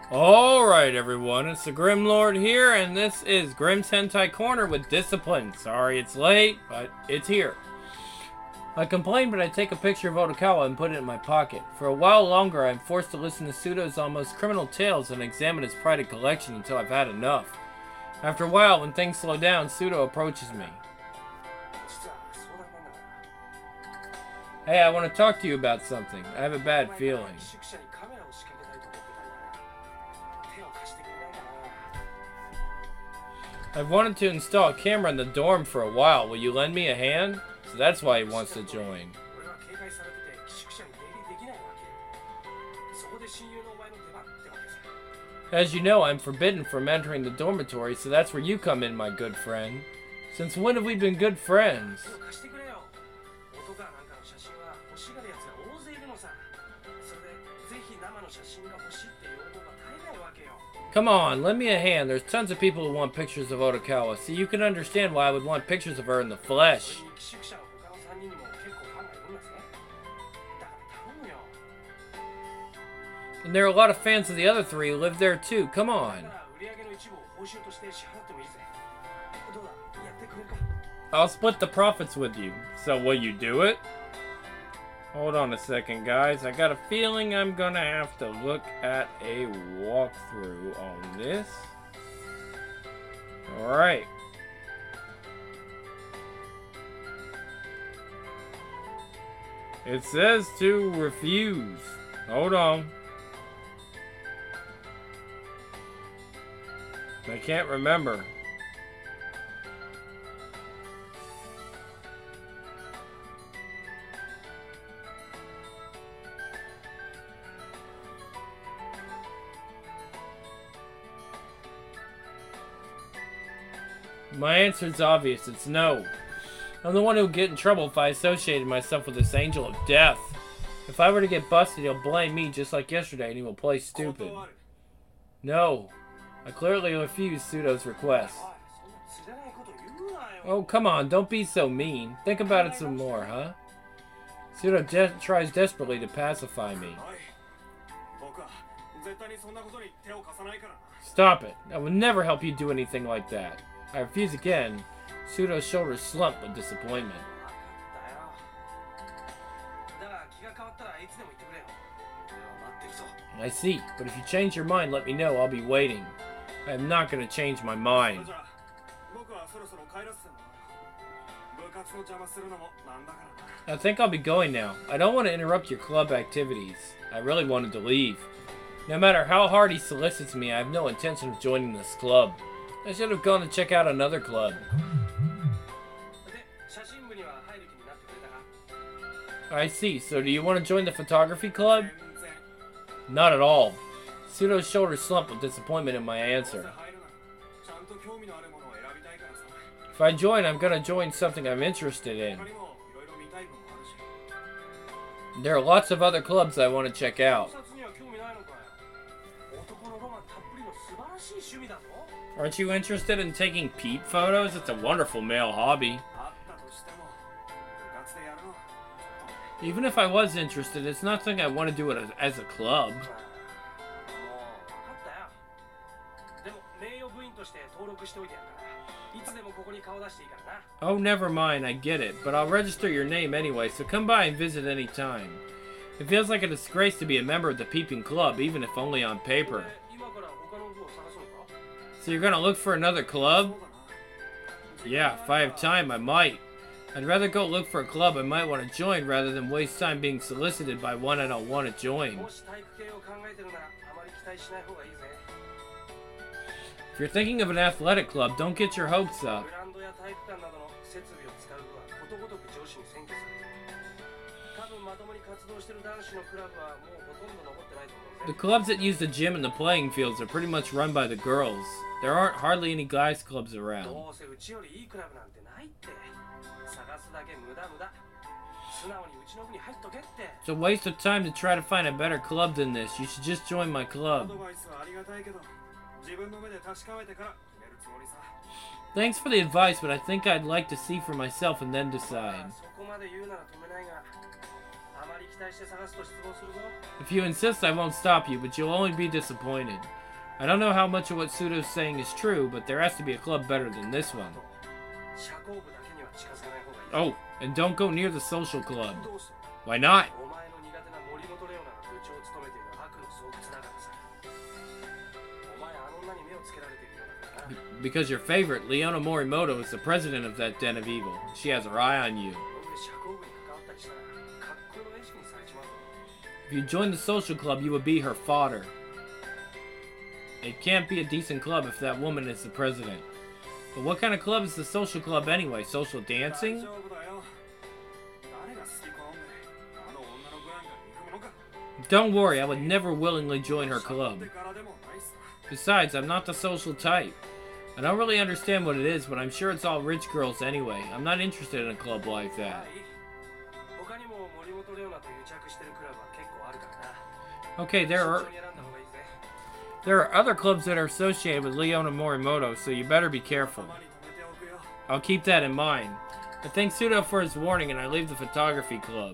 Alright everyone, it's the Grim Lord here, and this is Grim's Hentai Corner with Discipline. Sorry it's late, but it's here. I complain, but I take a picture of Otokawa and put it in my pocket. For a while longer, I'm forced to listen to Pseudo's almost criminal tales and examine his prided collection until I've had enough. After a while, when things slow down, Pseudo approaches me. Hey, I want to talk to you about something. I have a bad feeling. I've wanted to install a camera in the dorm for a while. Will you lend me a hand? So that's why he wants to join. As you know, I'm forbidden from entering the dormitory, so that's where you come in, my good friend. Since when have we been good friends? Come on, lend me a hand. There's tons of people who want pictures of Otokawa, so you can understand why I would want pictures of her in the flesh. And there are a lot of fans of the other three who live there too. Come on. I'll split the profits with you. So will you do it? Hold on a second, guys. I got a feeling I'm gonna have to look at a walkthrough on this. Alright. It says to refuse. Hold on. I can't remember. My answer's obvious. It's no. I'm the one who'll get in trouble if I associated myself with this angel of death. If I were to get busted, he'll blame me just like yesterday and he will play stupid. No. I clearly refuse Pseudo's request. Oh, come on. Don't be so mean. Think about it some more, huh? Pseudo tries desperately to pacify me. Stop it. I will never help you do anything like that. I refuse again. Pseudo's shoulders slump with disappointment. I see, but if you change your mind, let me know. I'll be waiting. I am not going to change my mind. I think I'll be going now. I don't want to interrupt your club activities. I really wanted to leave. No matter how hard he solicits me, I have no intention of joining this club. I should have gone to check out another club. I see. So do you want to join the photography club? Not at all. Pseudo's shoulders slump with disappointment in my answer. If I join, I'm going to join something I'm interested in. There are lots of other clubs I want to check out. Aren't you interested in taking peep photos? It's a wonderful male hobby. Even if I was interested, it's not something I want to do it as a club. Oh, never mind, I get it. But I'll register your name anyway, so come by and visit any time. It feels like a disgrace to be a member of the Peeping Club, even if only on paper. So you're gonna look for another club? Yeah, if I have time, I might. I'd rather go look for a club I might want to join rather than waste time being solicited by one I don't want to join. If you're thinking of an athletic club, don't get your hopes up. The clubs that use the gym and the playing fields are pretty much run by the girls. There aren't hardly any guys clubs around. It's a waste of time to try to find a better club than this. You should just join my club. Thanks for the advice, but I think I'd like to see for myself and then decide. If you insist, I won't stop you, but you'll only be disappointed. I don't know how much of what Pseudo's saying is true, but there has to be a club better than this one. Oh, and don't go near the social club. Why not? Because your favorite, Leona Morimoto, is the president of that den of evil. She has her eye on you. If you join the social club, you would be her fodder. It can't be a decent club if that woman is the president. But what kind of club is the social club anyway? Social dancing? Don't worry, I would never willingly join her club. Besides, I'm not the social type. I don't really understand what it is, but I'm sure it's all rich girls anyway. I'm not interested in a club like that. Okay, there are other clubs that are associated with Leona Morimoto, so you better be careful. I'll keep that in mind. I thank Pseudo for his warning and I leave the photography club.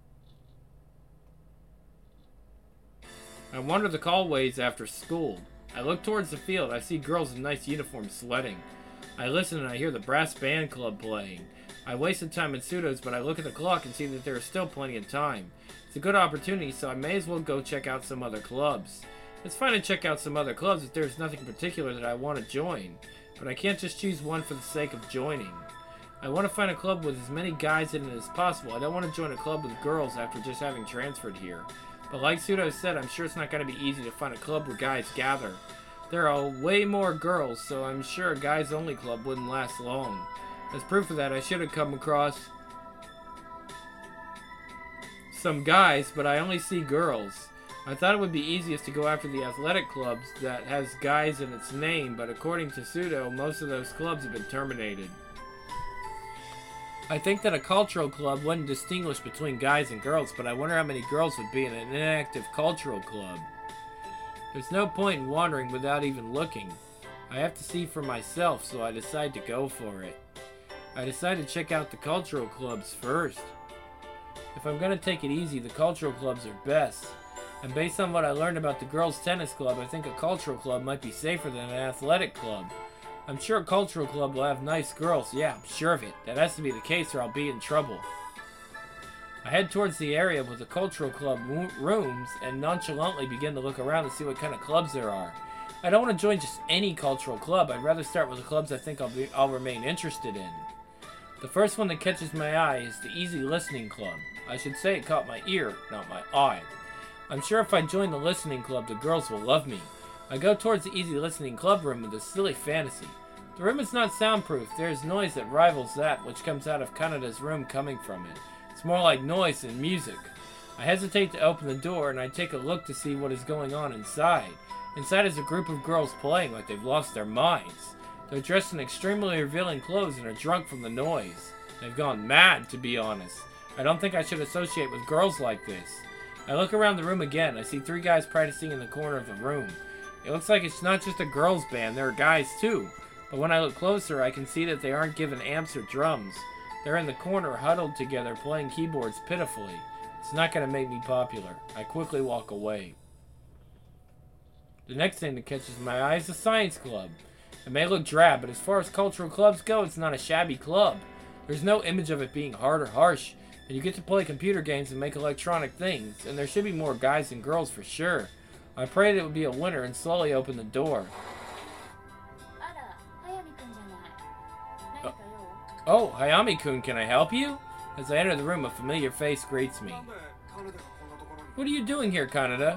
I wander the hallways after school. I look towards the field. I see girls in nice uniforms sweating. I listen and I hear the brass band club playing. I wasted time at Pseudo's, but I look at the clock and see that there is still plenty of time. It's a good opportunity, so I may as well go check out some other clubs. It's fine to check out some other clubs if there's nothing particular that I want to join, but I can't just choose one for the sake of joining. I want to find a club with as many guys in it as possible. I don't want to join a club with girls after just having transferred here. But like Pseudo said, I'm sure it's not going to be easy to find a club where guys gather. There are way more girls, so I'm sure a guys-only club wouldn't last long. As proof of that, I should have come across some guys, but I only see girls. I thought it would be easiest to go after the athletic clubs that has guys in its name, but according to Pseudo, most of those clubs have been terminated. I think that a cultural club wouldn't distinguish between guys and girls, but I wonder how many girls would be in an inactive cultural club. There's no point in wandering without even looking. I have to see for myself, so I decide to go for it. I decide to check out the cultural clubs first. If I'm going to take it easy, the cultural clubs are best. And based on what I learned about the girls' tennis club, I think a cultural club might be safer than an athletic club. I'm sure a cultural club will have nice girls. Yeah, I'm sure of it. That has to be the case or I'll be in trouble. I head towards the area with the cultural club rooms and nonchalantly begin to look around to see what kind of clubs there are. I don't want to join just any cultural club. I'd rather start with the clubs I think I'll remain interested in. The first one that catches my eye is the Easy Listening Club. I should say it caught my ear, not my eye. I'm sure if I join the listening club, the girls will love me. I go towards the Easy Listening Club room with a silly fantasy. The room is not soundproof. There is noise that rivals that which comes out of Kanada's room coming from it. It's more like noise than music. I hesitate to open the door and I take a look to see what is going on inside. Inside is a group of girls playing like they've lost their minds. They're dressed in extremely revealing clothes and are drunk from the noise. They've gone mad, to be honest. I don't think I should associate with girls like this. I look around the room again. I see 3 guys practicing in the corner of the room. It looks like it's not just a girls' band, there are guys too. But when I look closer, I can see that they aren't given amps or drums. They're in the corner, huddled together, playing keyboards pitifully. It's not going to make me popular. I quickly walk away. The next thing that catches my eye is the Science Club. It may look drab, but as far as cultural clubs go, it's not a shabby club. There's no image of it being hard or harsh, and you get to play computer games and make electronic things, and there should be more guys than girls for sure. I prayed it would be a winner and slowly opened the door. Oh, Hayami-kun, can I help you? As I enter the room, a familiar face greets me. What are you doing here, Kanada?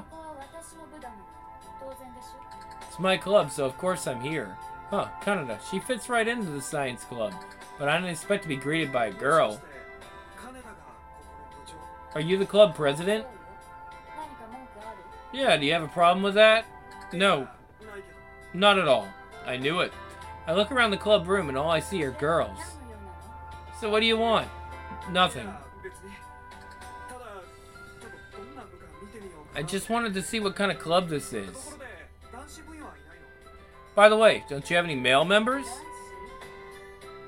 It's my club, so of course I'm here. Huh, Kanada, she fits right into the science club, but I didn't expect to be greeted by a girl. Are you the club president? Yeah, do you have a problem with that? No, not at all. I knew it. I look around the club room and all I see are girls. So what do you want? Nothing. I just wanted to see what kind of club this is. By the way, don't you have any male members?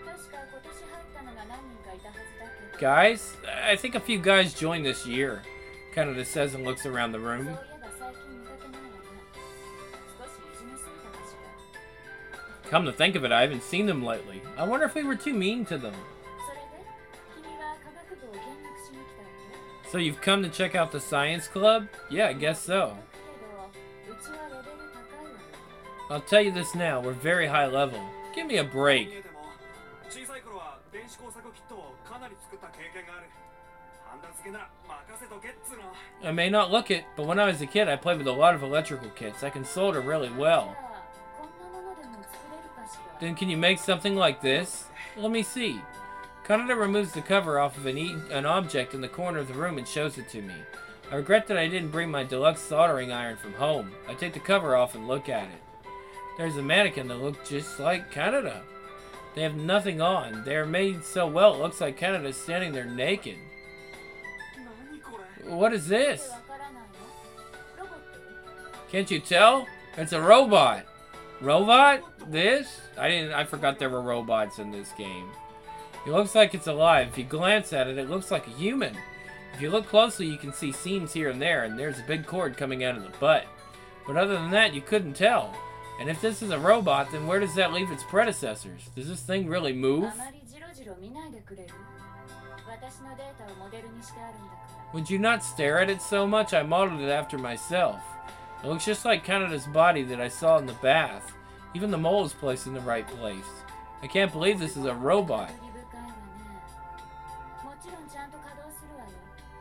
Guys? I think a few guys joined this year. Canada says and looks around the そう room. いえば最近見かけないわね。少しいじめすぎたかしら。 Come to think of it, I haven't seen them lately. I wonder if we were too mean to them. それで君は科学部を見学しに来たわけ？ So you've come to check out the science club? Yeah, I guess so. けどうちはレベル高いわよ。 I'll tell you this now, we're very high level. Give me a break. 小さい頃は電子工作キットをかなり作った経験がある。ハンダ付けなら任せとけっつうの。 I may not look it, but when I was a kid, I played with a lot of electrical kits. I can solder really well. じゃあこんなものでも作れるかしら。 Then can you make something like this? Let me see. Kanada removes the cover off of an object in the corner of the room and shows it to me. I regret that I didn't bring my deluxe soldering iron from home. I take the cover off and look at it. There's a mannequin that looks just like Kanada. They have nothing on. They are made so well it looks like Kanada's standing there naked. 何これ？ What is わ this? からないの？ロボット？ Can't you tell? It's a robot. Robot? This? I forgot there were robots in this game. It looks like it's alive. If you glance at it, it looks like a human. If you look closely, you can see seams here and there, and there's a big cord coming out of the butt. But other than that, you couldn't tell. And if this is a robot, then where does that leave its predecessors? Does this thing really move? あまりジロジロ見ないでくれる？私のデータをモデルにしてあるんだから。 Would you not stare at it so much? I modeled it after myself. It looks just like Canada's body that I saw in the bath. Even the mole is placed in the right place. I can't believe this is a robot. 興味深いわね。もちろんちゃんと稼働するわよ。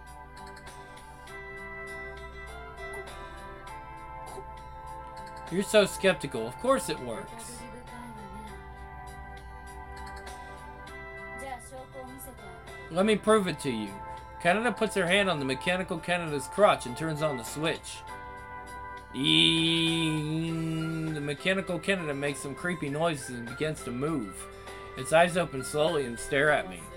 You're so skeptical. Of course it 疑り works. 深いわね。じゃあ証拠を見せてあげる。 Let me prove it to you. Canada puts her hand on the mechanical Canada's crotch and turns on the switch. The mechanical Canada makes some creepy noises and begins to move. Its eyes open slowly and stare at me.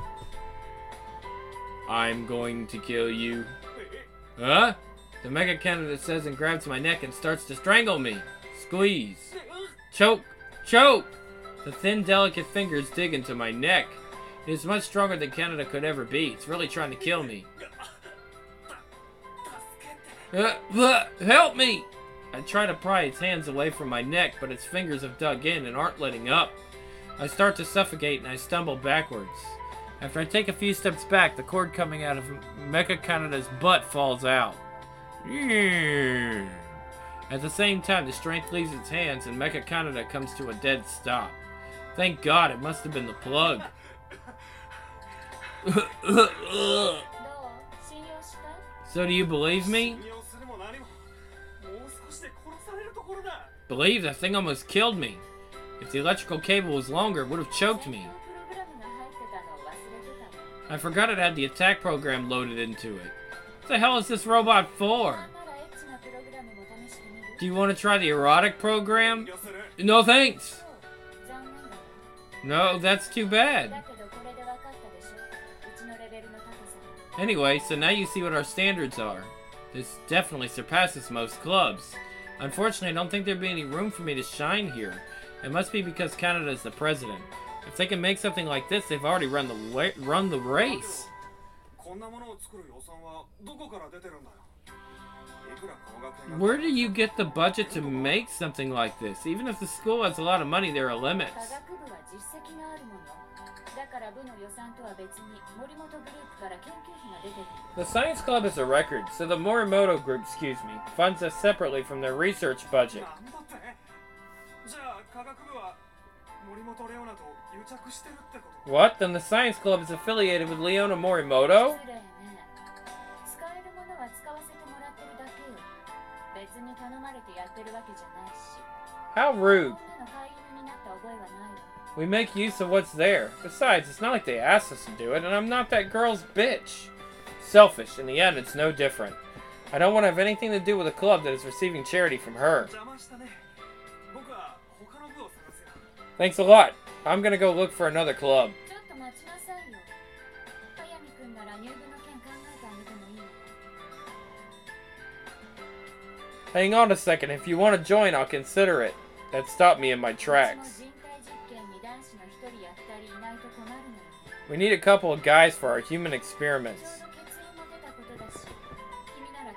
I'm going to kill you. Huh? The Mega Canada says and grabs my neck and starts to strangle me. Squeeze. Choke. Choke! The thin, delicate fingers dig into my neck. It is much stronger than Canada could ever be. It's really trying to kill me. Help me! I try to pry its hands away from my neck, but its fingers have dug in and aren't letting up. I start to suffocate and I stumble backwards. After I take a few steps back, the cord coming out of Mecha Canada's butt falls out. At the same time, the strength leaves its hands and Mecha Canada comes to a dead stop. Thank God, it must have been the plug. どう？信用した？ So do you believe me? 信用するも何も。もう少しで殺されるところだ。 Believe that thing almost killed me. If the electrical cable was longer, it would have choked me. プログラムが入ってたのを忘れてたわ。 I forgot it had the attack program loaded into it. What the hell is this robot for? ならエッチなプログラムも試してみる。 Do you want to try the erotic program? 遠慮する。 No thanks. そう、残念だわ。 No, that's too だ bad. けどこれで分かったでしょ。うちのレベルの高さ。 Anyway, so now you see what our standards are. This definitely surpasses most clubs. Unfortunately, I don't think there'd be any room for me to shine here. It must be because Canada is the president. If they can make something like this, they've already run the race. こんなものを作る予算はどこから出てるんだよ。いくらこの学園が Where do you get the budget to make something like this? Even if the school has a lot of money, there are 科 limits. 学部は実績のあるもの。だから部の予算とは別に森本グループから研究費が出てる。 The Science Club is a record, so the Morimoto Group, funds us separately from their research budget. なんだって？じゃあ科学部は森本レオナと癒着してるってこと？ What? Then the Science Club is affiliated with Leona Morimoto? 失礼ね。使えるものは使わせてもらってるだけよ。別に頼まれてやってるわけじゃないし。 How こ rude. んなの飼い犬になった覚えはないわ。 We make use of what's there. Besides, it's not like they asked us to do it, and I'm not that girl's bitch. Selfish. In the end, it's no different. I don't want to have anything to do with a club that is receiving charity from her. 邪魔したね。僕は他の部を探すよ。 Thanks a lot. I'm gonna go look for another club. ちょっと待ちなさいよ。早見くんなら入部の件考えてあげてもいいわ。 Hang on a second. If you want to join, I'll consider it. That stopped me in my うちも tracks. 人体実験に男子の一人や二人いないと困るのよね。 We need a couple of guys for our human 一応 experiments. の血印も出たことだし。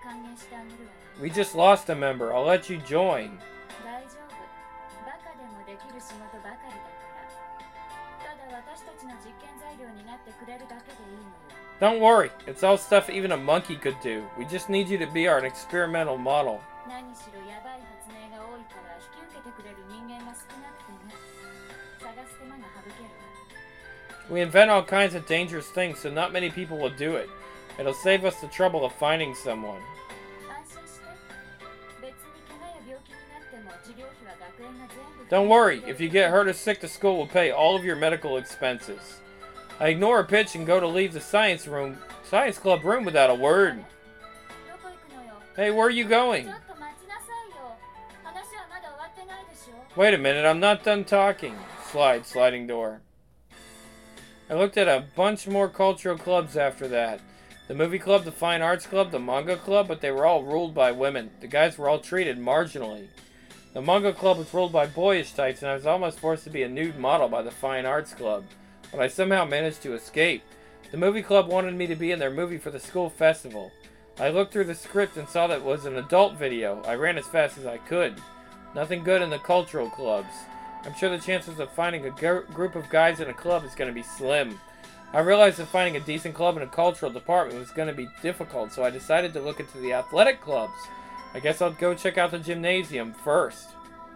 歓迎してあげるわよ。 We just lost a member. I'll let you join. 大丈夫。バカでもできる仕事ばかりだから。ただ私たちの実験材料になってくれるだけでいいのよ。 Don't worry. It's all stuff even a monkey could do. We just need you to be our experimental model. 何しろやばい発明が多いから引き受けてくれる人間が少なくてね。探す手間が省けるわ。 We invent all kinds of dangerous things, so not many people will do it. It'll save us the trouble of finding someone. 安心して。別に怪我や病気になっても治療費は学園が全部。 Don't worry. If you get hurt or sick, the school will pay all of your medical expenses. I ignore her pitch and go to leave the science club room without a word. どこ行くのよ。 Hey, where are you ち going? ょっと待ちなさいよ。話はまだ終わってないでしょ。 Wait a minute, I'm not done talking. Sliding door. I looked at a bunch more cultural clubs after that. The movie club, the fine arts club, the manga club, but they were all ruled by women. The guys were all treated marginally. The manga club was ruled by boyish types, and I was almost forced to be a nude model by the fine arts club. But I somehow managed to escape. The movie club wanted me to be in their movie for the school festival. I looked through the script and saw that it was an adult video. I ran as fast as I could. Nothing good in the cultural clubs. I'm sure the chances of finding a group of guys in a club is going to be slim. I realized that finding a decent club in a cultural department was going to be difficult, so I decided to look into the athletic clubs. I guess I'll go check out the gymnasium first.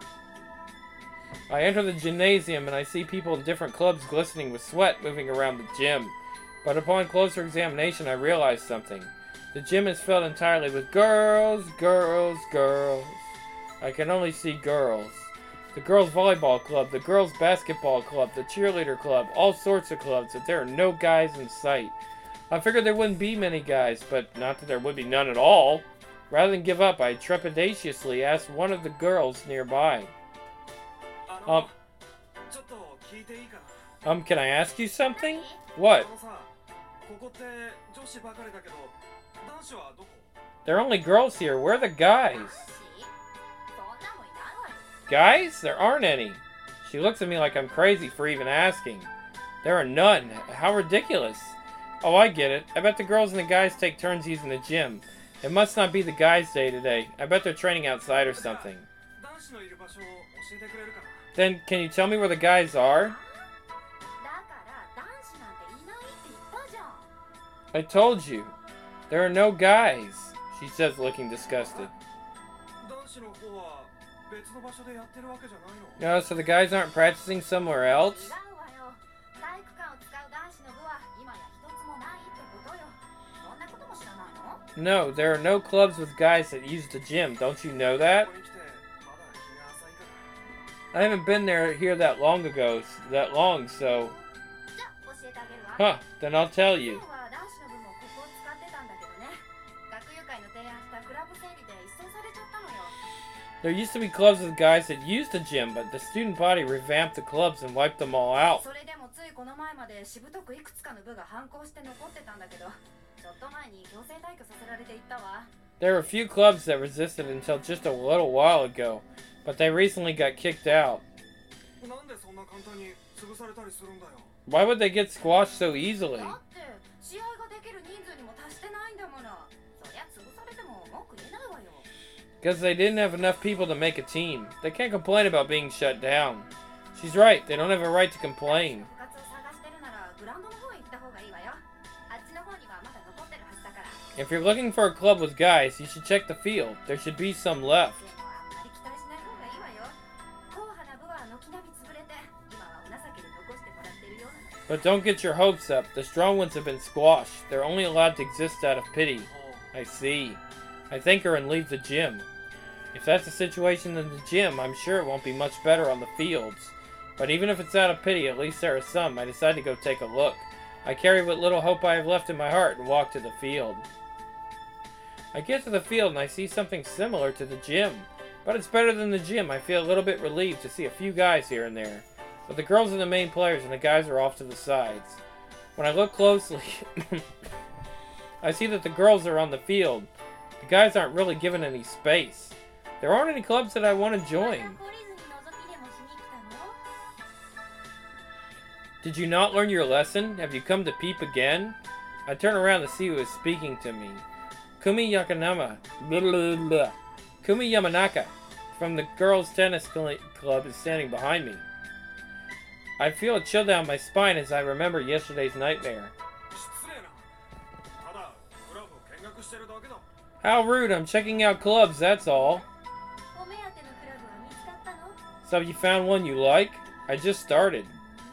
I enter the gymnasium and I see people in different clubs glistening with sweat moving around the gym. But upon closer examination, I realized something. The gym is filled entirely with girls, girls, girls. I can only see girls. The girls' volleyball club, the girls' basketball club, the cheerleader club, all sorts of clubs, but there are no guys in sight. I figured there wouldn't be many guys, but not that there would be none at all. Rather than give up, I trepidatiously asked one of the girls nearby. ちょっと聞いていいかな。 Can I ask you something? What? さ、ここって女子ばかりだけど、男子はどこ？ There are only girls here. Where are the guys? そんなもんいないわよ。 Guys? There aren't any. She looks at me like I'm crazy for even asking. There are none. How ridiculous. Oh, I get it. I bet the girls and the guys take turns using the gym. It must not be the guys' day today. I bet they're training outside or something. 男子のいる場所を教えてくれるかな。 Then, can you tell me where the guys are? だから男子なんていないって言ったじゃん。 I told you. There are no guys, she says, looking disgusted. 男子の方は別の場所でやってるわけじゃないの。 No, so the guys aren't practicing somewhere 違 else? うわよ。体育館を使う男子の部は今や一つもないってことよ。そんなことも知らないの？ No, there are no clubs with guys that use the gym. Don't you know that? ここに来てまだ日が浅いから。 I haven't been here that long, so... じゃあ教えてあげるわ。 Huh, then I'll tell 以前 you. は男子の部もここを使ってたんだけどね。学友会の提案したクラブ整理で一掃されちゃったのよ。 There used to be clubs with guys that used the gym, but the student body revamped the clubs and wiped them all out. それでもついこの前までしぶとくいくつかの部が反抗して残ってたんだけど、ちょっと前に強制退去させられていったわ。 There were a few clubs that resisted until just a little while ago, but they recently got kicked out. なんでそんな簡単に潰されたりするんだよ。 Why would they get squashed so easily? だって試合ができる人数にも達してないんだもの。そりゃ潰されても文句言えないわよ。 Because they didn't have enough people to make a team. They can't complain about being shut down. She's right, they don't have a right to complain. 部活を探してるならグラウンドの方へ行った方がいいわよ。あっちの方にはまだ残ってるはずだから。 If you're looking for a club with guys, you should check the field. There should be some left. でもあんまり期待しない方がいいわよ。硬派な部は軒並み潰れて、今はお情けで残してもらってるようなの。 But don't get your hopes up. The strong ones have been squashed. They're only allowed to exist out of pity. I see. I thank her and leave the gym. If that's the situation in the gym, I'm sure it won't be much better on the fields. But even if it's out of pity, at least there are some. I decide to go take a look. I carry what little hope I have left in my heart and walk to the field. I get to the field and I see something similar to the gym. But it's better than the gym. I feel a little bit relieved to see a few guys here and there. But the girls are the main players and the guys are off to the sides. When I look closely, I see that the girls are on the field. The guys aren't really given any space. There aren't any clubs that I want to join. 懲りずに覗きでもしに来たの？ Did you not learn your lesson? Have you come to peep again? I turn around to see who is speaking to me. Kumi Yamanaka. Blah, blah, blah. Kumi Yamanaka from the girls' tennis club is standing behind me. I feel a chill down my spine as I remember yesterday's nightmare. 失礼な。ただクラブを見学してるだけだ。 How rude, I'm checking out clubs, that's all. お目当てのクラブは見つかったの？ So you found one you like? I just started.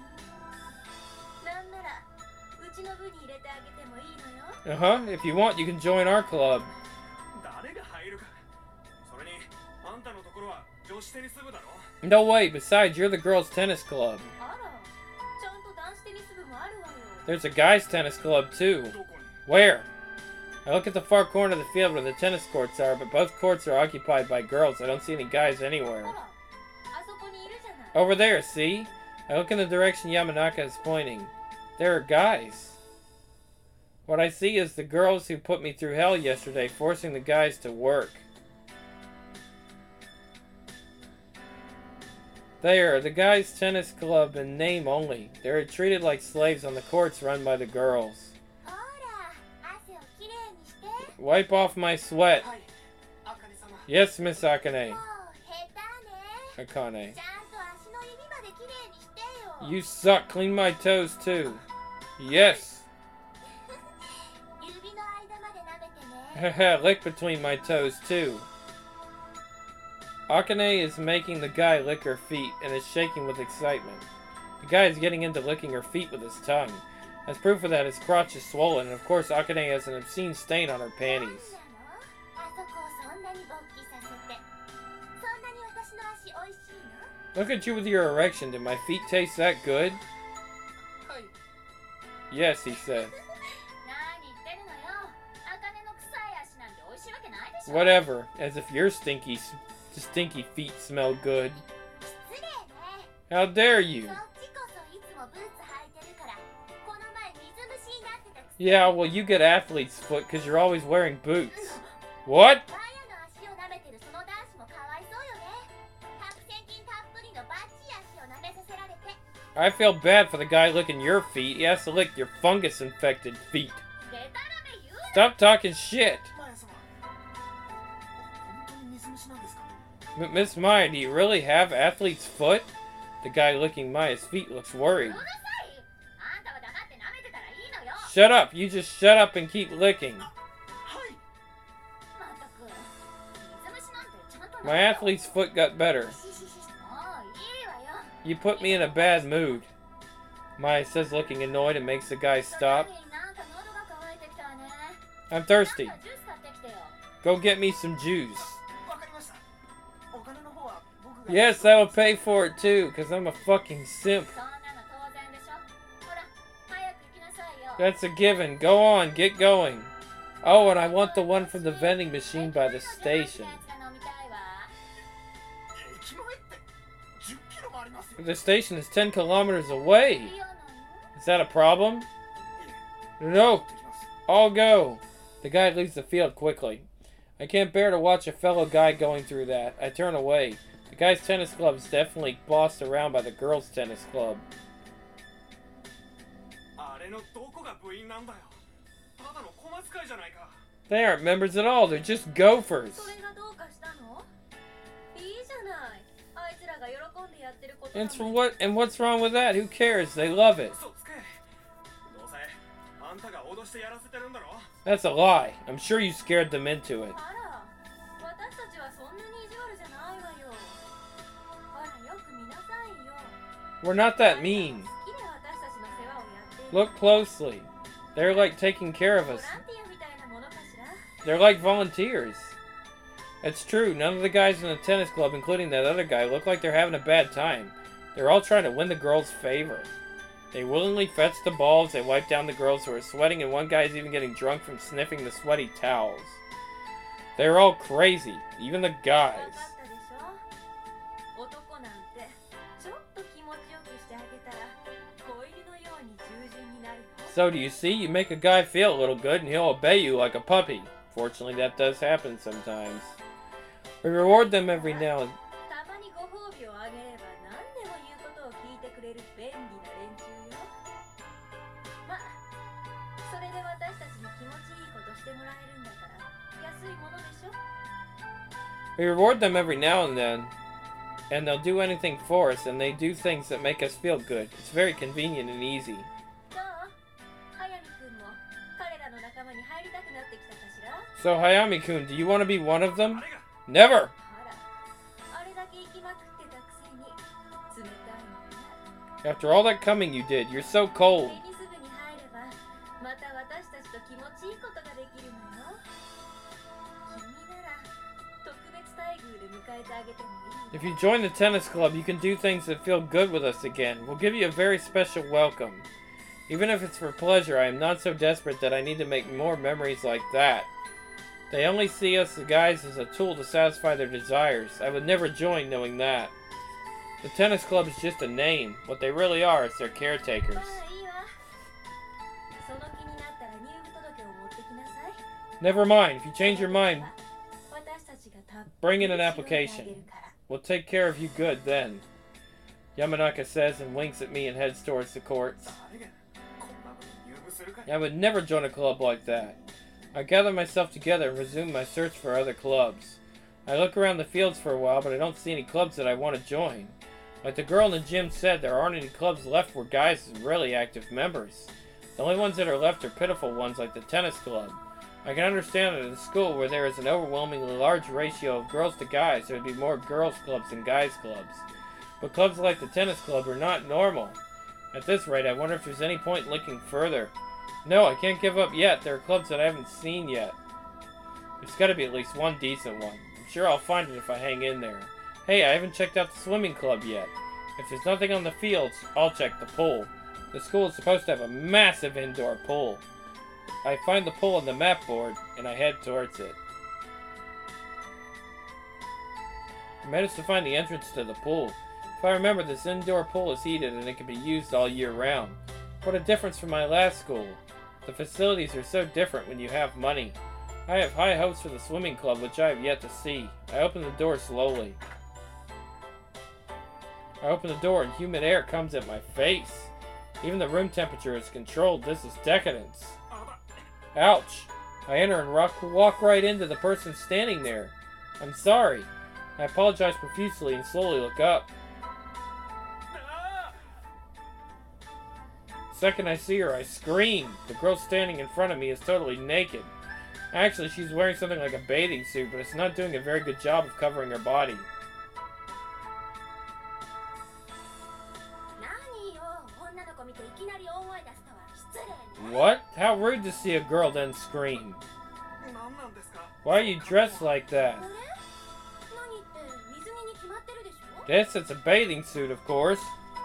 なんならうちの部に入れてあげてもいいのよ。 Uh-huh, if you want, you can join our club. 誰が入るか。それにあんたのところは女子テニス部だろ。 No way, besides, you're the girls' tennis club. あら、ちゃんと男子テニス部もあるわよ。 There's a guys' tennis club, too. どこに？ Where? I look at the far corner of the field where the tennis courts are, but both courts are occupied by girls. I don't see any guys あ anywhere. ら、あそこにいるじゃない。 Over there, see? I look in the direction Yamanaka is pointing. There are guys. What I see is the girls who put me through hell yesterday, forcing the guys to work. There, the guys' tennis club in name only. They are treated like slaves on the courts run by the girls. ほら、汗をきれいにして。 Wipe off my sweat. はい。あかね様。 Yes, Miss Akane. もう下手ね。 Akane. ちゃんと足の指まできれいにしてよ。 You suck. Clean my toes, too. Yes. 指の間まで舐めてね。 Haha, lick between my toes, too. Akane is making the guy lick her feet and is shaking with excitement. The guy is getting into licking her feet with his tongue. As proof of that, his crotch is swollen, and of course Akane has an obscene stain on her panties. あそこをそんなに勃起させて。そんなに私の足おいしいの？ Look at you with your erection. Did my feet taste that good? はい。 Yes, he said. 何言ってるのよ。茜の臭い足なんておいしいわけないでしょ。 Whatever, as if your stinky feet smell good. 失礼ね。 How dare you? そっちこそいつもブーツ履いてるから。この前水虫になってたくせ Yeah, well, you get athlete's foot because you're always wearing boots. What? マヤの足を舐めてるその男子もかわいそうよね。白癬菌たっぷりのバッチリ足を舐めさせられて。 I feel bad for the guy licking your feet. He has to lick your fungus-infected feet. でたらめ言うな。 Stop talking shit. マヤ様。本当に水虫なんですか？ Miss Maya, do you really have athlete's foot? The guy licking Maya's feet looks う worried. るさい。あんたは黙って舐めてたらいいのよ。 Shut up. You just shut up and keep licking. はい。 まったく。水虫なんてちゃんと舐め My よ。 athlete's foot got better. しししし。もういいわよ。 You put me in a bad mood. Maya says, looking annoyed, and makes the guy stop. なんか喉が渇いてきたわね。 I'm thirsty. なんかジュース買ってきてよ。 Go get me some juice. わかりました。お金の方は僕が。 Yes, I will pay for it too, because I'm a fucking simp. そんなの当然でしょ。ほら、早く行きなさいよ。 That's a given. Go on, get going. Oh, and I want the one from the vending machine by the station. 駅前って10キロもありますよ。 The station is 10 kilometers away. Is that a problem? No, 行ってきます。 I'll go. The guy leaves the field quickly. I can't bear to watch a fellow guy going through that. I turn away. The guys' tennis club is definitely bossed around by the girls' tennis club. あれのどこが部員なんだよ。ただの小扱いじゃないか。 They aren't members at all. They're just gophers. それがどうかしたの？いいじゃない。あいつらが喜んでやってることな And の for に。 what? And what's wrong with that? Who cares? They love it. 嘘つけ。どうせあんたが脅してやらせてるんだろ。 That's a lie. I'm sure you scared them into it. あら、私たちはそんなに意地悪じゃないわよ。ほら、よく見なさいよ。 We're not that mean. 好きで私たちの世話をやってる。 Look closely. They're like taking care of ボラン us. ティアみたいなものかしら。 They're like volunteers. It's true. None of the guys in the tennis club, including that other guy, look like they're having a bad time. They're all trying to win the girls' favor. They willingly fetch the balls, they wipe down the girls who are sweating, and one guy's even getting drunk from sniffing the sweaty towels. They're all crazy, even the わか guys. ったでしょ。男なんてちょっと気持ちよくしてあげたら子犬のように従順になるの。 So do you see? You make a guy feel a little good and he'll obey you like a puppy. Fortunately, that does happen sometimes. We reward them every now and たまにご褒美をあげれば何でも言うことを聞いてくれる便利な連中よ。まあ、それで私たちに気持ちいいことしてもらえるんだからいものでしょ。 We reward them every now and then, and they'll do anything for us, and they do things that make us feel good. It's very convenient and easy. どう？速水くんも彼らの仲間に入りたくなってきたかしら。 So, Hayami-kun, do you want to be one of them? あれが Never! ほら、あれだけ行きまくってたくせに冷たいのね。 After all that coming you did, you're so cold. テニス部に入ればまた私たちと気持ちいいことができるのよ。君なら特別待遇で迎えてあげてもいい If you join the tennis club, you can do things that feel good with us again. We'll give you a very special welcome. Even if it's for pleasure, I am not so desperate that I need to make more memories like that. They only see us, the guys, as a tool to satisfy their desires. I would never join knowing that. The tennis club is just a name. What they really are is their caretakers. まあいいわ。その気になったら入部届を持ってきなさい。 Never mind. If you change your mind, 私たちがたっぷ bring り in an 調べてあ application. げるから。 We'll take care of you good then. Yamanaka says and winks at me and heads towards the courts. 誰がこんなのに入部するかい。 I would never join a club like that. I gather myself together and resume my search for other clubs. I look around the fields for a while, but I don't see any clubs that I want to join. Like the girl in the gym said, there aren't any clubs left where guys are really active members. The only ones that are left are pitiful ones like the tennis club. I can understand that in a school where there is an overwhelmingly large ratio of girls to guys, there would be more girls clubs than guys clubs. But clubs like the tennis club are not normal. At this rate, I wonder if there's any point in looking further. No, I can't give up yet. There are clubs that I haven't seen yet. There's got to be at least one decent one. I'm sure I'll find it if I hang in there. Hey, I haven't checked out the swimming club yet. If there's nothing on the fields, I'll check the pool. The school is supposed to have a massive indoor pool. I find the pool on the map board, and I head towards it. I managed to find the entrance to the pool. If I remember, this indoor pool is heated and it can be used all year round. What a difference from my last school. The facilities are so different when you have money. I have high hopes for the swimming club, which I have yet to see. I open the door slowly. I open the door and humid air comes at my face. Even the room temperature is controlled. This is decadence. あば Ouch! I enter and walk right into the person standing there. I'm sorry. I apologize profusely and slowly look up. あ The second I see her, I scream. The girl standing in front of me is totally naked. Actually, she's wearing something like a bathing suit, but it's not doing a very good job of covering her body. 何よ、女の子見ていきなり大声出すとは失礼ね。 What? How rude to see a girl then scream. 何なんですか。 Why are you dressed like that? あれ？何って水着に決まってるでしょ？ Yes, it's a bathing suit, of course.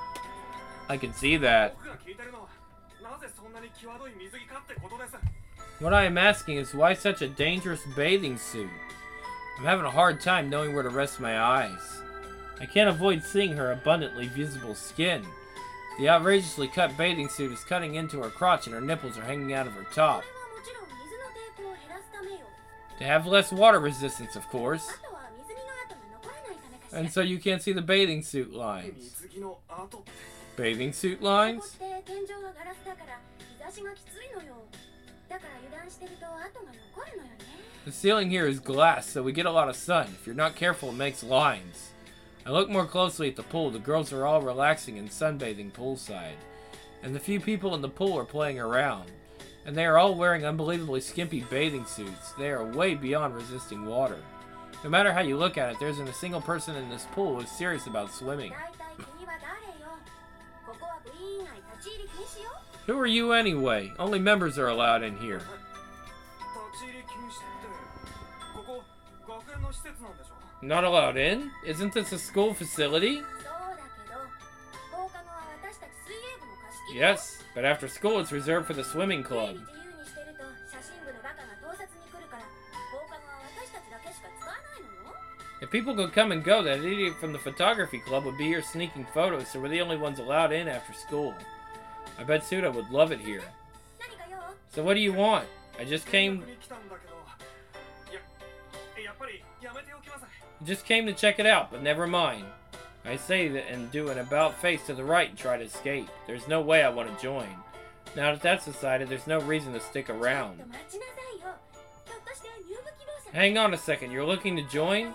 I can see that. 僕が聞いてるのはなぜそんなに際どい水着かってことです。 What I am asking is why such a dangerous bathing suit? I'm having a hard time knowing where to rest my eyes. I can't avoid seeing her abundantly visible skin. The outrageously cut bathing suit is cutting into her crotch and her nipples are hanging out of her こ top. れはもちろん水の抵抗を減らすためよ。 To have less water resistance, of course. あとは水着の跡が残らないためかしら。 And so you can't see the bathing suit lines. 水着の跡って。 Bathing suit ここ lines? って天井がガラスだから日差しがきついのよ。だから油断してると跡が残るのよね。 The ceiling here is glass, so we get a lot of sun. If you're not careful, it makes lines. I look more closely at the pool. The girls are all relaxing and sunbathing poolside. And the few people in the pool are playing around. And they are all wearing unbelievably skimpy bathing suits. They are way beyond resisting water. No matter how you look at it, there isn't a single person in this pool who is serious about swimming. だいたい君は誰よ。ここは部員以外立ち入り禁止よ。 Who are you anyway? Only members are allowed in here. 立ち入り禁止ってここ学園の施設なんでしょ。 Not allowed in? Isn't this a school facility? そうだけど、放課後は私たち水泳部の貸し切りよ。 Yes, but after school it's reserved for the swimming 出 club. 入り自由にしてると写真部のバカが盗撮に来るから、放課後は私たちだけしか使わないのよ。 If people could come and go, that idiot from the photography club would be here sneaking photos, so we're the only ones allowed in after school. I bet Suda would love it here. 何かよ。 So what do you want? I just 見 came 学に来たんだけど、やっぱりやめておきます。 just came to check it out, but never mind. I say that and do an about face to the right and try to escape. There's no way I want to join. Now that that's decided, there's no reason to stick ちょっ around. と待ちなさいよ。ひょっとして入部希望者 Hang on a second, you're looking to join?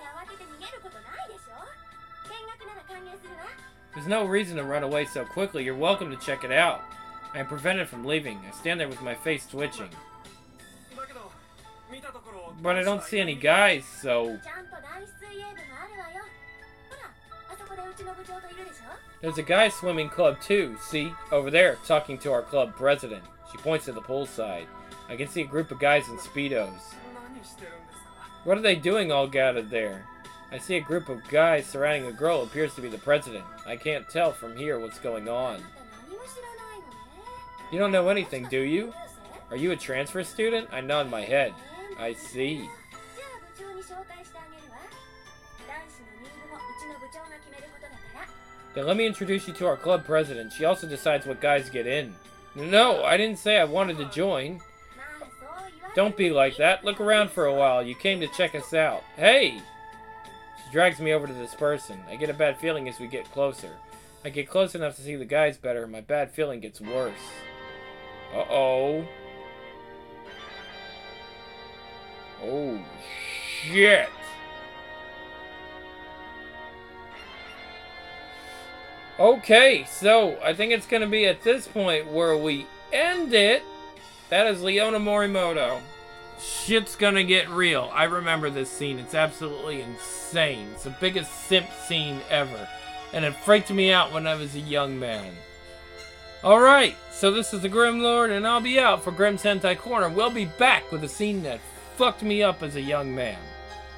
There's no reason to run away so quickly. You're welcome to check it out. I am prevented from leaving. I stand there with my face twitching. But I don't see any guys, so... There's a guy swimming club too, see? Over there, talking to our club president. She points to the pool side. I can see a group of guys in Speedos. What are they doing all gathered there? I see a group of guys surrounding a girl who appears to be the president. I can't tell from here what's going on. You don't know anything, do you? Are you a transfer student? I nod my head. I see. Then let me introduce you to our club president. She also decides what guys get in. No, I didn't say I wanted to join. Don't be like that. Look around for a while. You came to check us out. Hey! She drags me over to this person. I get a bad feeling as we get closer. I get close enough to see the guys better, and my bad feeling gets worse. Uh-oh. Oh, shit. Okay, so I think it's going to be at this point where we end it. That is Leona Morimoto. Shit's gonna get real. I remember this scene. It's absolutely insane. It's the biggest simp scene ever. And it freaked me out when I was a young man. Alright, so this is the Grim Lord, and I'll be out for Grim Sentai Corner. We'll be back with a scene that fucked me up as a young man.